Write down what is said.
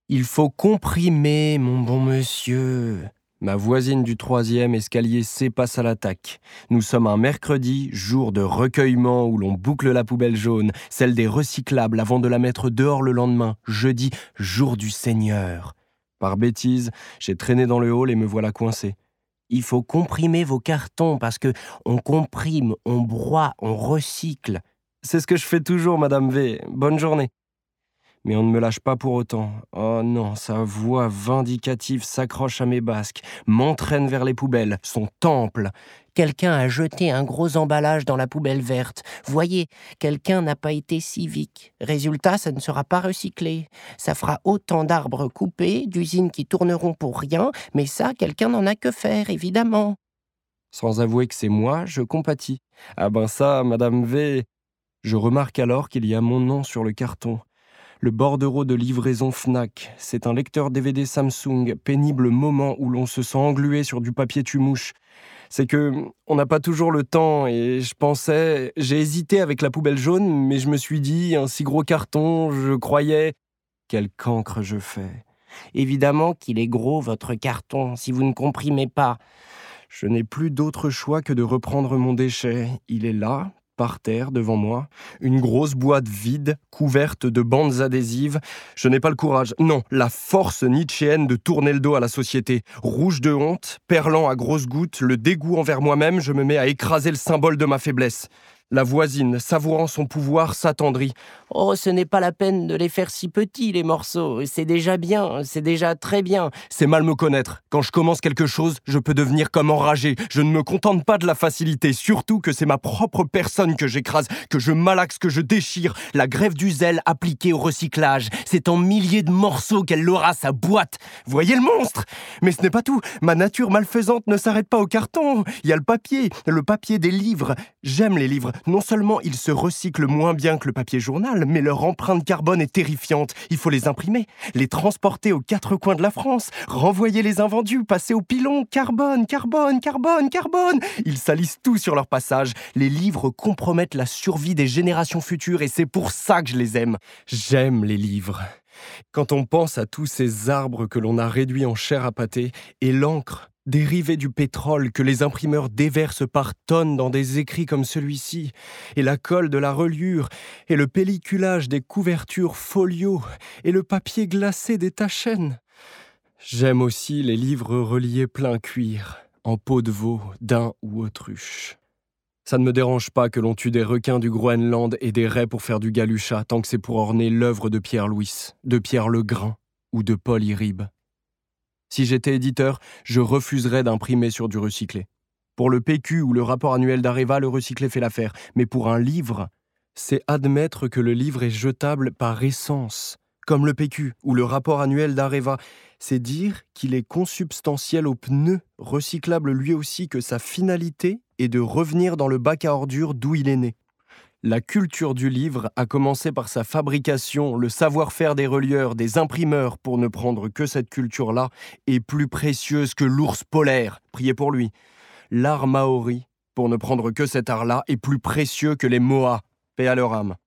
Il faut comprimer, mon bon monsieur. Ma voisine du 3e escalier C passe à l'attaque. Nous sommes un mercredi, jour de recueillement où l'on boucle la poubelle jaune, celle des recyclables avant de la mettre dehors le lendemain, jeudi, jour du Seigneur. Par bêtise, j'ai traîné dans le hall et me voilà coincé. Il faut comprimer vos cartons parce que on comprime, on broie, on recycle. C'est ce que je fais toujours, Madame V. Bonne journée. Mais on ne me lâche pas pour autant. Oh non, sa voix vindicative s'accroche à mes basques, m'entraîne vers les poubelles, son temple. Quelqu'un a jeté un gros emballage dans la poubelle verte. Voyez, quelqu'un n'a pas été civique. Résultat, ça ne sera pas recyclé. Ça fera autant d'arbres coupés, d'usines qui tourneront pour rien, mais ça, quelqu'un n'en a que faire, évidemment. Sans avouer que c'est moi, je compatis. Ah ben ça, Madame V. Je remarque alors qu'il y a mon nom sur le carton. Le bordereau de livraison Fnac, c'est un lecteur DVD Samsung, pénible moment où l'on se sent englué sur du papier tue-mouche. C'est que on n'a pas toujours le temps et j'ai hésité avec la poubelle jaune, mais je me suis dit, un si gros carton, je croyais... Quel cancre je fais. Évidemment qu'il est gros, votre carton, si vous ne comprimez pas. Je n'ai plus d'autre choix que de reprendre mon déchet. Il est là, par terre, devant moi. Une grosse boîte vide, couverte de bandes adhésives. Je n'ai pas le courage, non, la force nietzschéenne de tourner le dos à la société. Rouge de honte, perlant à grosses gouttes, le dégoût envers moi-même, je me mets à écraser le symbole de ma faiblesse. La voisine, savourant son pouvoir, s'attendrit. « Oh, ce n'est pas la peine de les faire si petits, les morceaux. C'est déjà bien, c'est déjà très bien. » C'est mal me connaître. Quand je commence quelque chose, je peux devenir comme enragé. Je ne me contente pas de la facilité, surtout que c'est ma propre personne que j'écrase, que je malaxe, que je déchire. La grève du zèle appliquée au recyclage. C'est en milliers de morceaux qu'elle aura sa boîte. Voyez le monstre? Mais ce n'est pas tout. Ma nature malfaisante ne s'arrête pas au carton. Il y a le papier des livres. J'aime les livres. Non seulement ils se recyclent moins bien que le papier journal, mais leur empreinte carbone est terrifiante. Il faut les imprimer, les transporter aux 4 coins de la France, renvoyer les invendus, passer au pilon. Carbone. Ils salissent tout sur leur passage. Les livres compromettent la survie des générations futures et c'est pour ça que je les aime. J'aime les livres. Quand on pense à tous ces arbres que l'on a réduits en chair à pâté et l'encre, dérivée du pétrole que les imprimeurs déversent par tonnes dans des écrits comme celui-ci, et la colle de la reliure, et le pelliculage des couvertures folio, et le papier glacé des tachènes. J'aime aussi les livres reliés plein cuir, en peau de veau, daim ou autruche. Ça ne me dérange pas que l'on tue des requins du Groenland et des raies pour faire du galucha, tant que c'est pour orner l'œuvre de Pierre Louis, de Pierre Legrain ou de Paul Iribe. Si j'étais éditeur, je refuserais d'imprimer sur du recyclé. Pour le PQ ou le rapport annuel d'Areva, le recyclé fait l'affaire. Mais pour un livre, c'est admettre que le livre est jetable par essence. Comme le PQ ou le rapport annuel d'Areva, c'est dire qu'il est consubstantiel au pneu, recyclable lui aussi, que sa finalité est de revenir dans le bac à ordures d'où il est né. La culture du livre a commencé par sa fabrication, le savoir-faire des relieurs, des imprimeurs, pour ne prendre que cette culture-là, est plus précieuse que l'ours polaire, priez pour lui. L'art maori, pour ne prendre que cet art-là, est plus précieux que les moas, paix à leur âme.